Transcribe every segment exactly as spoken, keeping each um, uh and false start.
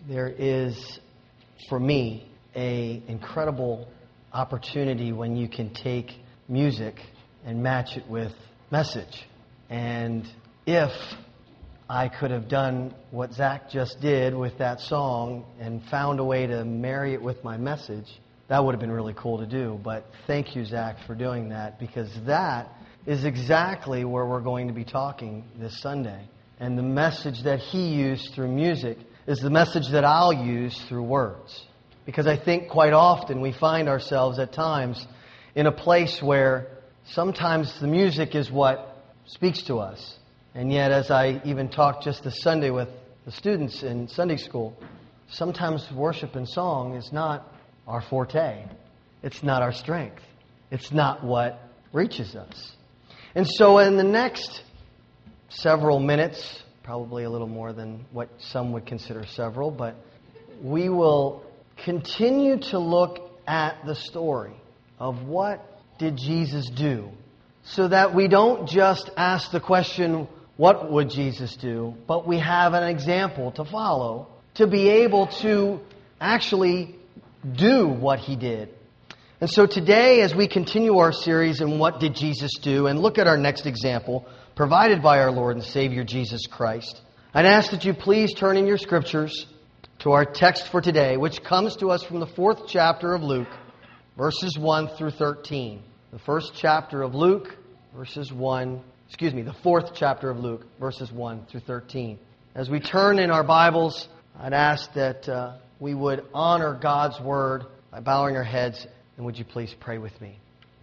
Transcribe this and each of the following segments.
There is, for me, a incredible opportunity when you can take music and match it with message. And if I could have done what Zach just did with that song and found a way to marry it with my message, that would have been really cool to do. But thank you, Zach, for doing that, because that is exactly where we're going to be talking this Sunday. And the message that he used through music is the message that I'll use through words. Because I think quite often we find ourselves at times in a place where sometimes the music is what speaks to us. And yet, as I even talked just this Sunday with the students in Sunday school, sometimes worship and song is not our forte. It's not our strength. It's not what reaches us. And so in the next several minutes, probably a little more than what some would consider several, but we will continue to look at the story of what did Jesus do, so that we don't just ask the question, what would Jesus do? But we have an example to follow to be able to actually do what He did. And so today, as we continue our series in What Did Jesus Do, and look at our next example provided by our Lord and Savior Jesus Christ, I'd ask that you please turn in your scriptures to our text for today, which comes to us from the fourth chapter of Luke, verses one through thirteen. The first chapter of Luke, verses one Excuse me, the fourth chapter of Luke, verses one through thirteen. As we turn in our Bibles, I'd ask that uh, we would honor God's Word by bowing our heads, and would you please pray with me?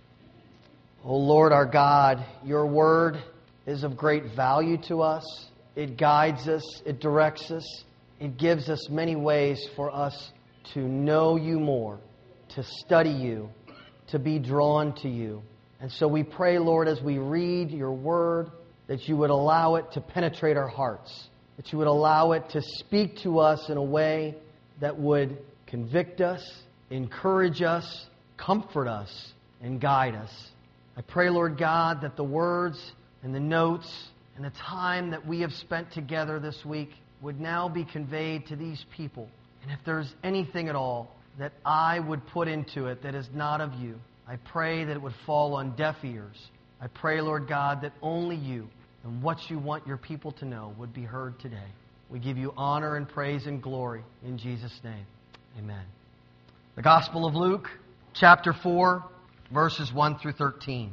O Lord our God, Your Word is of great value to us. It guides us, it directs us, it gives us many ways for us to know You more, to study You, to be drawn to You. And so we pray, Lord, as we read Your Word, that You would allow it to penetrate our hearts, that You would allow it to speak to us in a way that would convict us, encourage us, comfort us, and guide us. I pray, Lord God, that the words and the notes and the time that we have spent together this week would now be conveyed to these people. And if there's anything at all that I would put into it that is not of You, I pray that it would fall on deaf ears. I pray, Lord God, that only You and what You want Your people to know would be heard today. We give You honor and praise and glory in Jesus' name. Amen. The Gospel of Luke, chapter four, verses one through thirteen.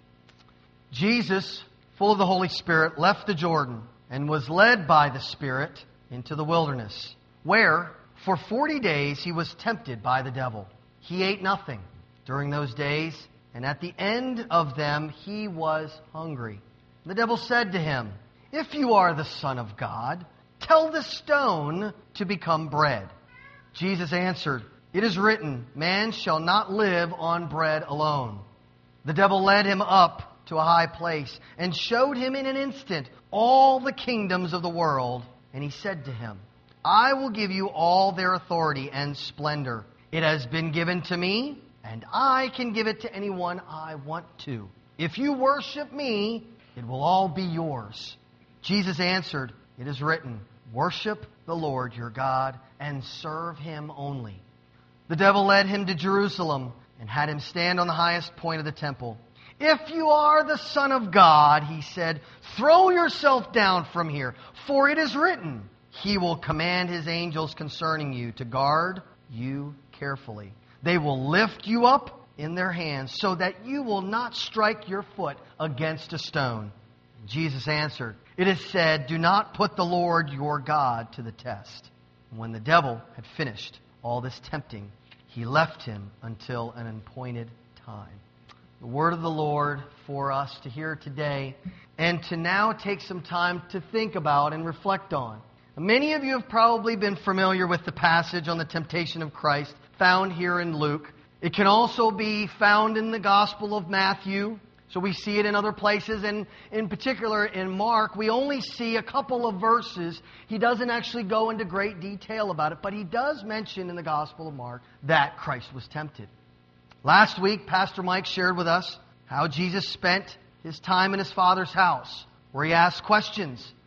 Jesus, full of the Holy Spirit, left the Jordan and was led by the Spirit into the wilderness, where for forty days He was tempted by the devil. He ate nothing during those days, and at the end of them He was hungry. The devil said to Him, "If You are the Son of God, tell this stone to become bread." Jesus answered, "It is written, man shall not live on bread alone." The devil led Him up to a high place and showed Him in an instant all the kingdoms of the world. And He said to Him, "I will give you all their authority and splendor. It has been given to Me, and I can give it to anyone I want to. If you worship Me, it will all be yours." Jesus answered, "It is written, worship the Lord your God and serve Him only." The devil led Him to Jerusalem and had Him stand on the highest point of the temple. "If you are the Son of God," He said, "throw yourself down from here, for it is written, He will command His angels concerning you to guard you carefully. They will lift you up in their hands so that you will not strike your foot against a stone." Jesus answered, "It is said, do not put the Lord your God to the test." And when the devil had finished all this tempting, he left him until an appointed time. The word of the Lord for us to hear today, and to now take some time to think about and reflect on. Many of you have probably been familiar with the passage on the temptation of Christ found here in Luke. It can also be found in the Gospel of Matthew. So we see it in other places, and in particular in Mark, we only see a couple of verses. He doesn't actually go into great detail about it, but he does mention in the Gospel of Mark that Christ was tempted. Last week, Pastor Mike shared with us how Jesus spent His time in His Father's house, where He asked questions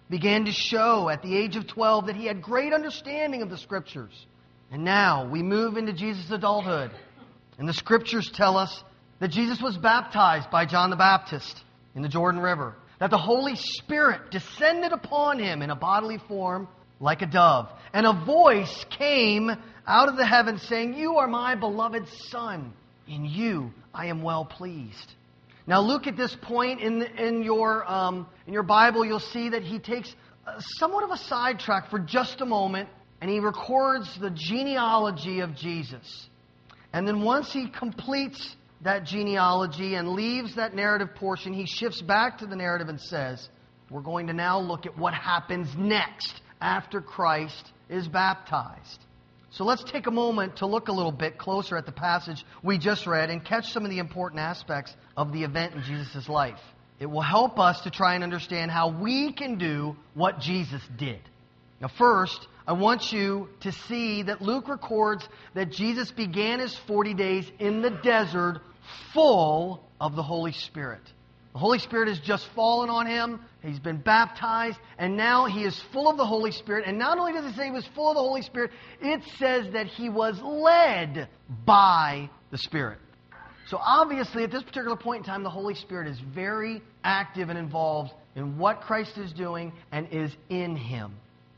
began to show at the age of twelve that he had great understanding of the Scriptures. And now we move into Jesus' adulthood. And the Scriptures tell us that Jesus was baptized by John the Baptist in the Jordan River. That the Holy Spirit descended upon him in a bodily form like a dove. And a voice came out of the heavens saying, "You are my beloved Son. In you I am well pleased." Now look at this point in in your um, in your Bible. You'll see that he takes uh, somewhat of a sidetrack for just a moment, and he records the genealogy of Jesus. And then once he completes that genealogy and leaves that narrative portion, he shifts back to the narrative and says, we're going to now look at what happens next after Christ is baptized. So let's take a moment to look a little bit closer at the passage we just read and catch some of the important aspects of the event in Jesus' life. It will help us to try and understand how we can do what Jesus did. Now first, I want you to see that Luke records that Jesus began his forty days in the desert full of the Holy Spirit. The Holy Spirit has just fallen on him. He's been baptized. And now he is full of the Holy Spirit. And not only does it say he was full of the Holy Spirit, it says that he was led by the Spirit. So obviously at this particular point in time, the Holy Spirit is very active and involved in what Christ is doing and is in him.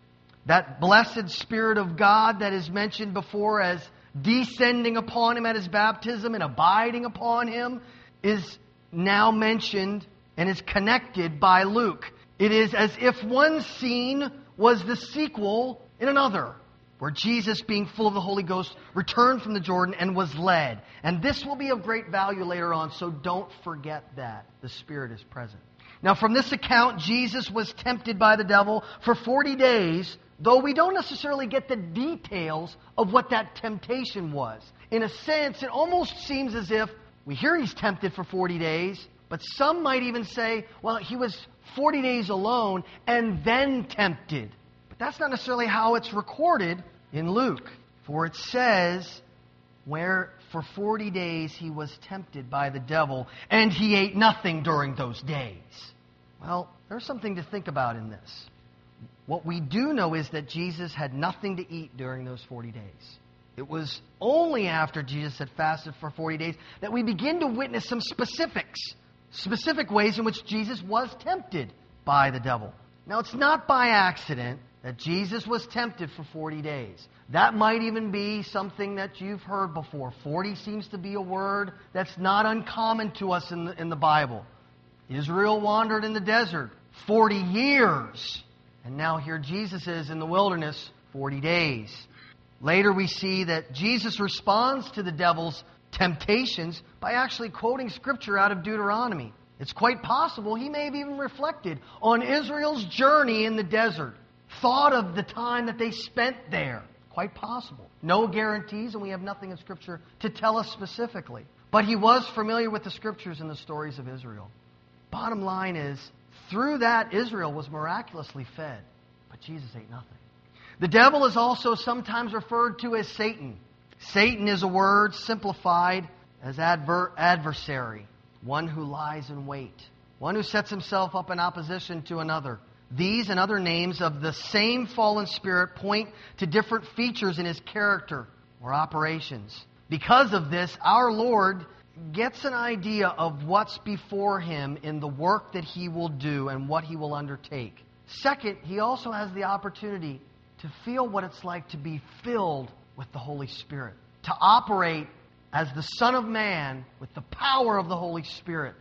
That blessed Spirit of God that is mentioned before as descending upon him at his baptism and abiding upon him is now mentioned and is connected by Luke. It is as if one scene was the sequel in another, where Jesus, being full of the Holy Ghost, returned from the Jordan and was led. And this will be of great value later on, so don't forget that. The Spirit is present. Now from this account, Jesus was tempted by the devil for forty days, though we don't necessarily get the details of what that temptation was. In a sense, it almost seems as if we hear he's tempted for forty days, but some might even say, well, he was forty days alone and then tempted. But that's not necessarily how it's recorded in Luke. For it says, where for forty days he was tempted by the devil, and he ate nothing during those days. Well, there's something to think about in this. What we do know is that Jesus had nothing to eat during those forty days. It was only after Jesus had fasted for forty days that we begin to witness some specifics, specific ways in which Jesus was tempted by the devil. Now, it's not by accident that Jesus was tempted for forty days. That might even be something that you've heard before. forty seems to be a word that's not uncommon to us in the, in the Bible. Israel wandered in the desert forty years. And now here Jesus is in the wilderness forty days. Later we see that Jesus responds to the devil's temptations by actually quoting Scripture out of Deuteronomy. It's quite possible he may have even reflected on Israel's journey in the desert. Thought of the time that they spent there. Quite possible. No guarantees, and we have nothing in Scripture to tell us specifically. But he was familiar with the Scriptures and the stories of Israel. Bottom line is, through that, Israel was miraculously fed. But Jesus ate nothing. The devil is also sometimes referred to as Satan. Satan is a word simplified as adver- adversary. One who lies in wait. One who sets himself up in opposition to another. These and other names of the same fallen spirit point to different features in his character or operations. Because of this, our Lord gets an idea of what's before him in the work that he will do and what he will undertake. Second, he also has the opportunity to feel what it's like to be filled with the Holy Spirit. To operate as the Son of Man with the power of the Holy Spirit.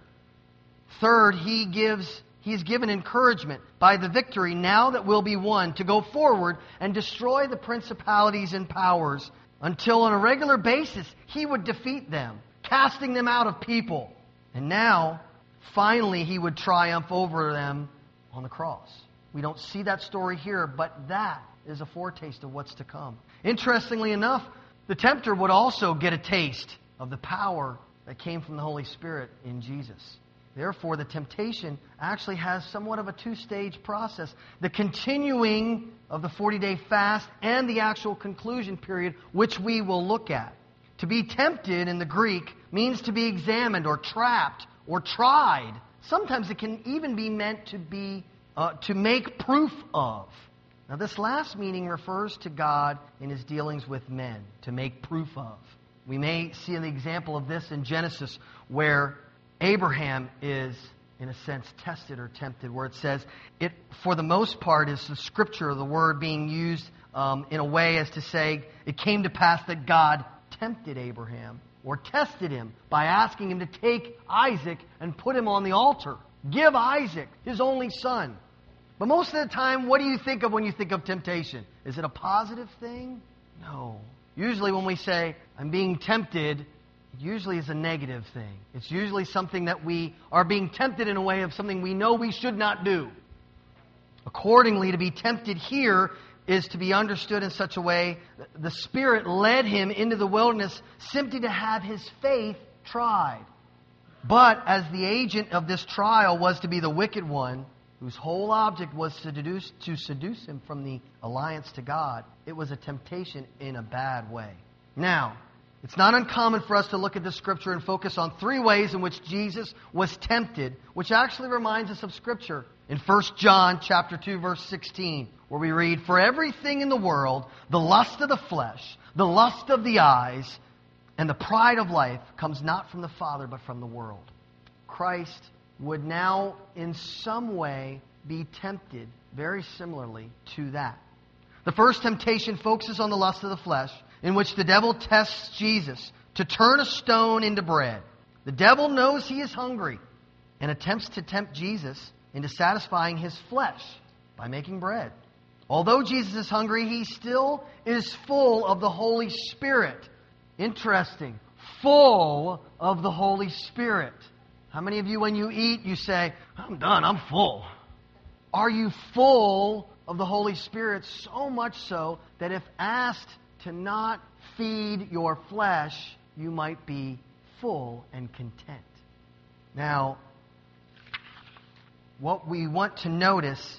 Third, he gives he's given encouragement by the victory now that will be won to go forward and destroy the principalities and powers until on a regular basis he would defeat them, casting them out of people. And now, finally, he would triumph over them on the cross. We don't see that story here, but that is a foretaste of what's to come. Interestingly enough, the tempter would also get a taste of the power that came from the Holy Spirit in Jesus. Therefore, the temptation actually has somewhat of a two-stage process. The continuing of the forty-day fast and the actual conclusion period, which we will look at. To be tempted in the Greek means to be examined or trapped or tried. Sometimes it can even be meant to be uh, to make proof of. Now, this last meaning refers to God in His dealings with men, to make proof of. We may see an example of this in Genesis, where Abraham is, in a sense, tested or tempted, where it says, it, for the most part, is the scripture, the word being used um, in a way as to say, it came to pass that God tempted Abraham, or tested him, by asking him to take Isaac and put him on the altar. Give Isaac, his only son. But most of the time, what do you think of when you think of temptation? Is it a positive thing? No. Usually when we say, I'm being tempted, it usually is a negative thing. It's usually something that we are being tempted in a way of something we know we should not do. Accordingly, to be tempted here is to be understood in such a way, the Spirit led him into the wilderness simply to have his faith tried. But as the agent of this trial was to be the wicked one, whose whole object was to seduce, to seduce him from the alliance to God, it was a temptation in a bad way. Now, it's not uncommon for us to look at this scripture and focus on three ways in which Jesus was tempted, which actually reminds us of Scripture. In First John chapter two, verse sixteen, where we read, for everything in the world, the lust of the flesh, the lust of the eyes, and the pride of life comes not from the Father, but from the world. Christ would now in some way be tempted very similarly to that. The first temptation focuses on the lust of the flesh, in which the devil tests Jesus to turn a stone into bread. The devil knows he is hungry and attempts to tempt Jesus into satisfying his flesh by making bread. Although Jesus is hungry, he still is full of the Holy Spirit. Interesting. Full of the Holy Spirit. How many of you, when you eat, you say, I'm done, I'm full? Are you full of the Holy Spirit, so much so that if asked to not feed your flesh, you might be full and content? Now, what we want to notice,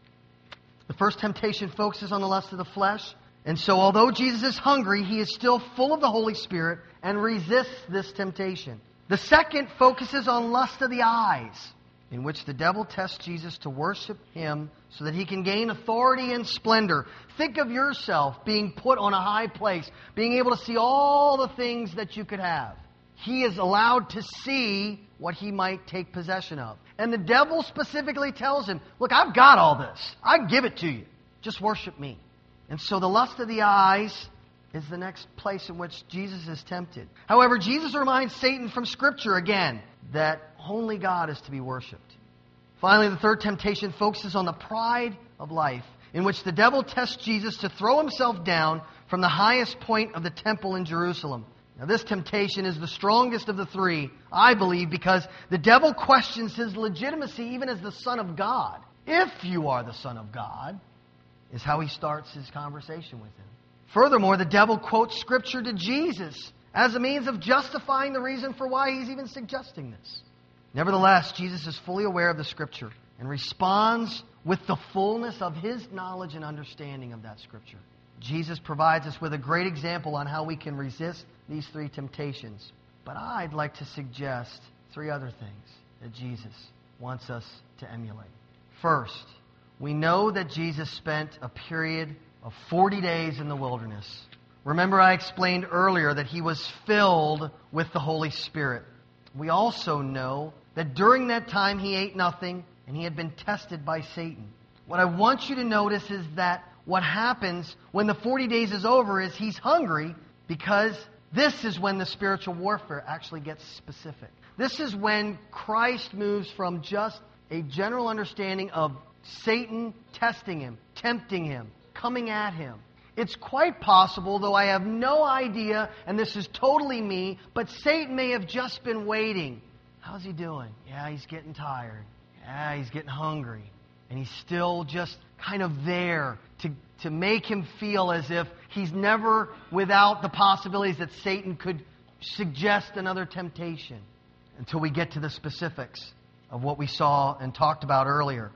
the first temptation focuses on the lust of the flesh. And so although Jesus is hungry, he is still full of the Holy Spirit and resists this temptation. The second focuses on lust of the eyes, in which the devil tests Jesus to worship him so that he can gain authority and splendor. Think of yourself being put on a high place, being able to see all the things that you could have. He is allowed to see what he might take possession of. And the devil specifically tells him, look, I've got all this. I can give it to you. Just worship me. And so the lust of the eyes is the next place in which Jesus is tempted. However, Jesus reminds Satan from Scripture again that only God is to be worshipped. Finally, the third temptation focuses on the pride of life, in which the devil tests Jesus to throw himself down from the highest point of the temple in Jerusalem. Now, this temptation is the strongest of the three, I believe, because the devil questions his legitimacy even as the Son of God. If you are the Son of God, is how he starts his conversation with him. Furthermore, the devil quotes Scripture to Jesus as a means of justifying the reason for why he's even suggesting this. Nevertheless, Jesus is fully aware of the Scripture and responds with the fullness of his knowledge and understanding of that Scripture. Jesus provides us with a great example on how we can resist these three temptations. But I'd like to suggest three other things that Jesus wants us to emulate. First, we know that Jesus spent a period of forty days in the wilderness. Remember, I explained earlier that he was filled with the Holy Spirit. We also know that during that time he ate nothing and he had been tested by Satan. What I want you to notice is that what happens when the forty days is over is he's hungry, because this is when the spiritual warfare actually gets specific. This is when Christ moves from just a general understanding of Satan testing him, tempting him, coming at him. It's quite possible, though I have no idea, and this is totally me, but Satan may have just been waiting. How's he doing? Yeah, he's getting tired. Yeah, he's getting hungry. And he's still just kind of there to, to make him feel as if he's never without the possibilities that Satan could suggest another temptation, until we get to the specifics of what we saw and talked about earlier.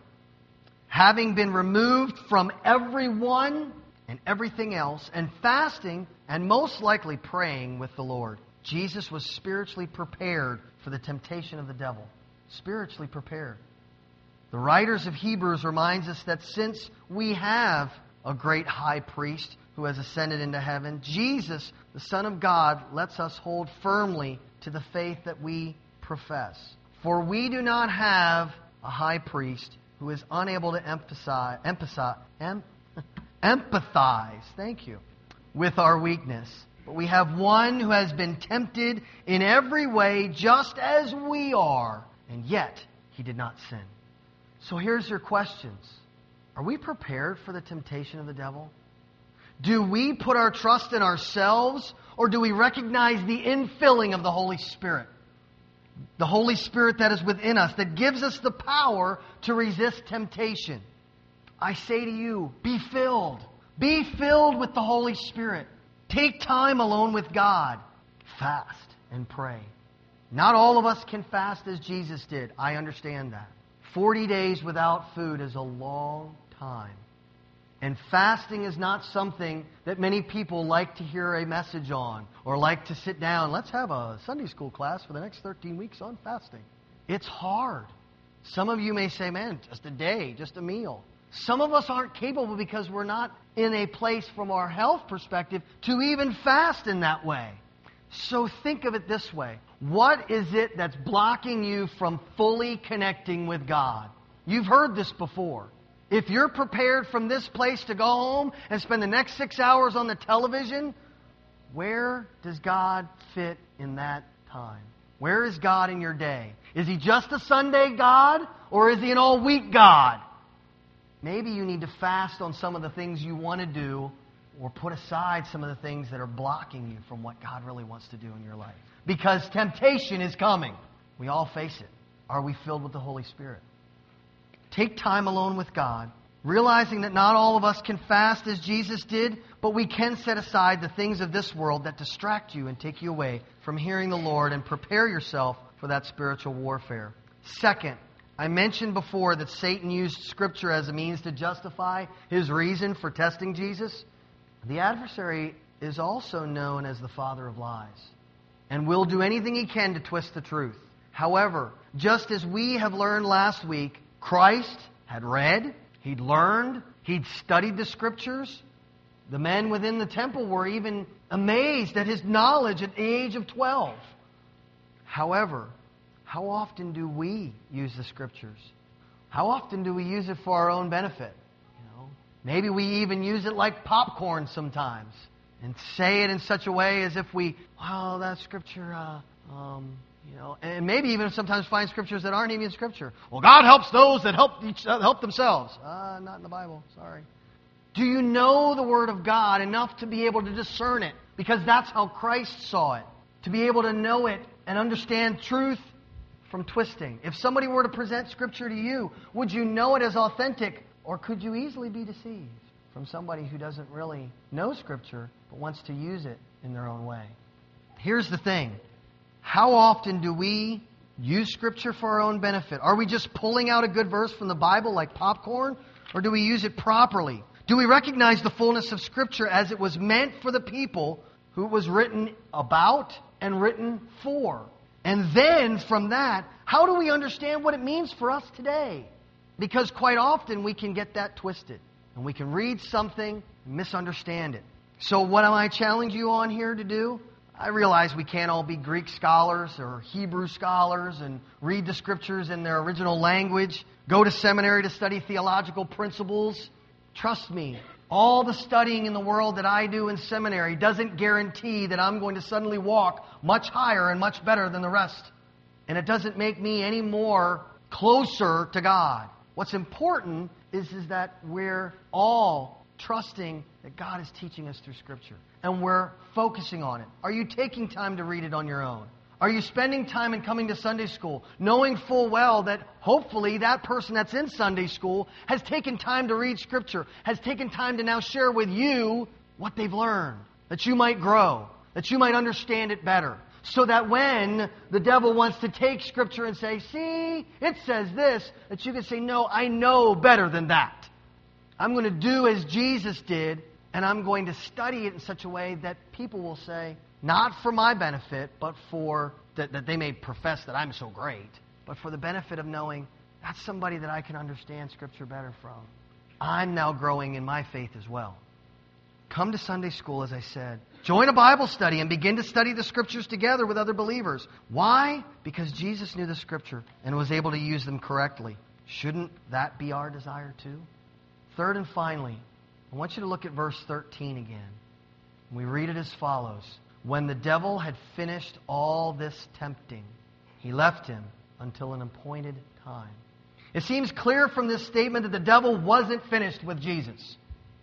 Having been removed from everyone and everything else, and fasting, and most likely praying with the Lord, Jesus was spiritually prepared for the temptation of the devil. Spiritually prepared. The writers of Hebrews reminds us that since we have a great high priest who has ascended into heaven, Jesus, the Son of God, lets us hold firmly to the faith that we profess. For we do not have a high priest who is unable to emphasize, emphasize, em, empathize, thank you, with our weakness. But we have one who has been tempted in every way just as we are, and yet he did not sin. So here's your questions. Are we prepared for the temptation of the devil? Do we put our trust in ourselves, or do we recognize the infilling of the Holy Spirit? The Holy Spirit that is within us, that gives us the power to resist temptation. I say to you, be filled. Be filled with the Holy Spirit. Take time alone with God. Fast and pray. Not all of us can fast as Jesus did. I understand that. Forty days without food is a long time. And fasting is not something that many people like to hear a message on or like to sit down. Let's have a Sunday school class for the next thirteen weeks on fasting. It's hard. Some of you may say, man, just a day, just a meal. Some of us aren't capable because we're not in a place from our health perspective to even fast in that way. So think of it this way. What is it that's blocking you from fully connecting with God? You've heard this before. If you're prepared from this place to go home and spend the next six hours on the television, where does God fit in that time? Where is God in your day? Is He just a Sunday God, or is He an all-week God? Maybe you need to fast on some of the things you want to do, or put aside some of the things that are blocking you from what God really wants to do in your life. Because temptation is coming. We all face it. Are we filled with the Holy Spirit? Take time alone with God, realizing that not all of us can fast as Jesus did, but we can set aside the things of this world that distract you and take you away from hearing the Lord, and prepare yourself for that spiritual warfare. Second, I mentioned before that Satan used Scripture as a means to justify his reason for testing Jesus. The adversary is also known as the father of lies, and will do anything he can to twist the truth. However, just as we have learned last week, Christ had read, He'd learned, He'd studied the Scriptures. The men within the temple were even amazed at His knowledge at the age of twelve. However, how often do we use the Scriptures? How often do we use it for our own benefit? You know, maybe we even use it like popcorn sometimes, and say it in such a way as if we, wow, that Scripture, uh, um... You know, and maybe even sometimes find scriptures that aren't even Scripture. Well, God helps those that help each, uh, help themselves. Uh, not in the Bible. Sorry. Do you know the Word of God enough to be able to discern it? Because that's how Christ saw it. To be able to know it and understand truth from twisting. If somebody were to present Scripture to you, would you know it as authentic, or could you easily be deceived from somebody who doesn't really know Scripture but wants to use it in their own way? Here's the thing. How often do we use Scripture for our own benefit? Are we just pulling out a good verse from the Bible like popcorn? Or do we use it properly? Do we recognize the fullness of Scripture as it was meant for the people who it was written about and written for? And then from that, how do we understand what it means for us today? Because quite often we can get that twisted. And we can read something and misunderstand it. So what am I challenging you on here to do? I realize we can't all be Greek scholars or Hebrew scholars and read the Scriptures in their original language, go to seminary to study theological principles. Trust me, all the studying in the world that I do in seminary doesn't guarantee that I'm going to suddenly walk much higher and much better than the rest. And it doesn't make me any more closer to God. What's important is, is that we're all trusting that God is teaching us through Scripture. And we're focusing on it. Are you taking time to read it on your own? Are you spending time in coming to Sunday school, knowing full well that hopefully that person that's in Sunday school has taken time to read Scripture, has taken time to now share with you what they've learned, that you might grow, that you might understand it better, so that when the devil wants to take Scripture and say, see, it says this, that you can say, no, I know better than that. I'm going to do as Jesus did, and I'm going to study it in such a way that people will say, not for my benefit, but for, that, that they may profess that I'm so great, but for the benefit of knowing That's somebody that I can understand Scripture better from. I'm now growing in my faith as well. Come to Sunday school, as I said. Join a Bible study and begin to study the Scriptures together with other believers. Why? Because Jesus knew the Scripture and was able to use them correctly. Shouldn't that be our desire too? Third and finally, I want you to look at verse thirteen again. We read it as follows. When the devil had finished all this tempting, he left him until an appointed time. It seems clear from this statement that the devil wasn't finished with Jesus.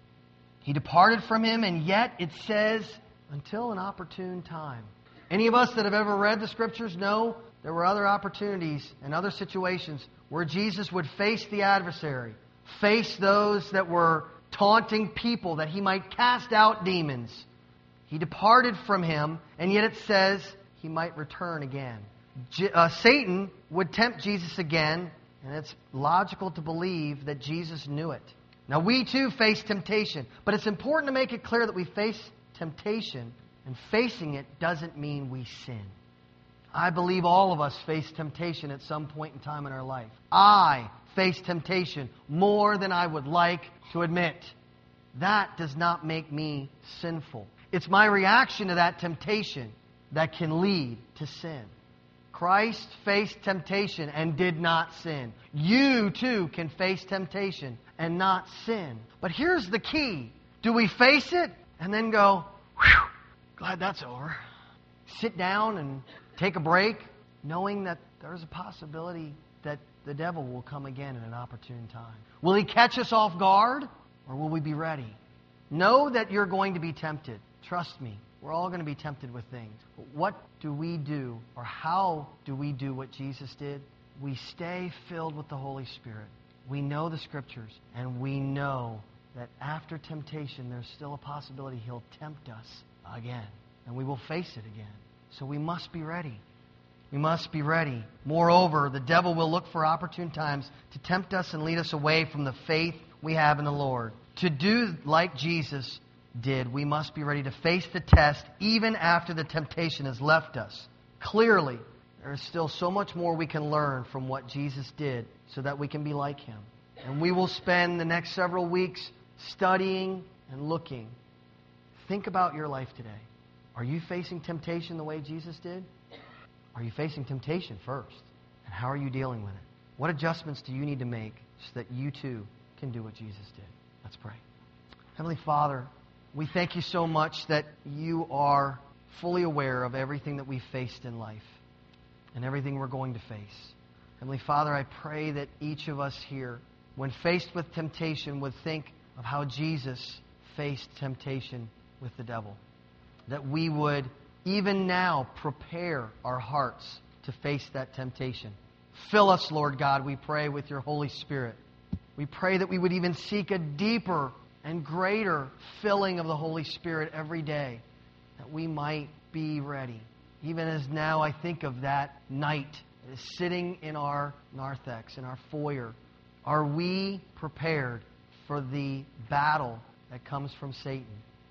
He departed from him, and yet it says, until an opportune time. Any of us that have ever read the Scriptures know there were other opportunities and other situations where Jesus would face the adversary, face those that were taunting people that he might cast out demons. He departed from him, and yet it says he might return again. Je- uh, Satan would tempt Jesus again, and it's logical to believe that Jesus knew it. Now, we too face temptation, but it's important to make it clear that we face temptation, and facing it doesn't mean we sin. I believe all of us face temptation at some point in time in our life. I face temptation more than I would like to admit. That does not make me sinful. It's my reaction to that temptation that can lead to sin. Christ faced temptation and did not sin. You too can face temptation and not sin. But here's the key. Do we face it and then go, whew, glad that's over? Sit down and take a break, knowing that there's a possibility that the devil will come again at an opportune time. Will he catch us off guard, or will we be ready? Know that you're going to be tempted. Trust me. We're all going to be tempted with things. But what do we do, or how do we do what Jesus did? We stay filled with the Holy Spirit. We know the Scriptures, and we know that after temptation, there's still a possibility He'll tempt us again, and we will face it again. So we must be ready. We must be ready. Moreover, the devil will look for opportune times to tempt us and lead us away from the faith we have in the Lord. To do like Jesus did, we must be ready to face the test even after the temptation has left us. Clearly, there is still so much more we can learn from what Jesus did so that we can be like Him. And we will spend the next several weeks studying and looking. Think about your life today. Are you facing temptation the way Jesus did? Are you facing temptation first? And how are you dealing with it? What adjustments do you need to make so that you too can do what Jesus did? Let's pray. Heavenly Father, we thank You so much that You are fully aware of everything that we've faced in life and everything we're going to face. Heavenly Father, I pray that each of us here, when faced with temptation, would think of how Jesus faced temptation with the devil. That we would, even now, prepare our hearts to face that temptation. Fill us, Lord God, we pray, with Your Holy Spirit. We pray that we would even seek a deeper and greater filling of the Holy Spirit every day, that we might be ready. Even as now I think of that night that is sitting in our narthex, in our foyer. Are we prepared for the battle that comes from Satan?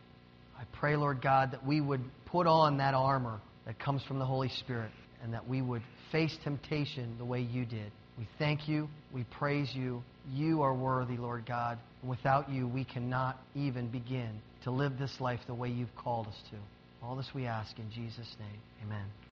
I pray, Lord God, that we would put on that armor that comes from the Holy Spirit, and that we would face temptation the way You did. We thank You. We praise You. You are worthy, Lord God. And without You, we cannot even begin to live this life the way You've called us to. All this we ask in Jesus' name. Amen.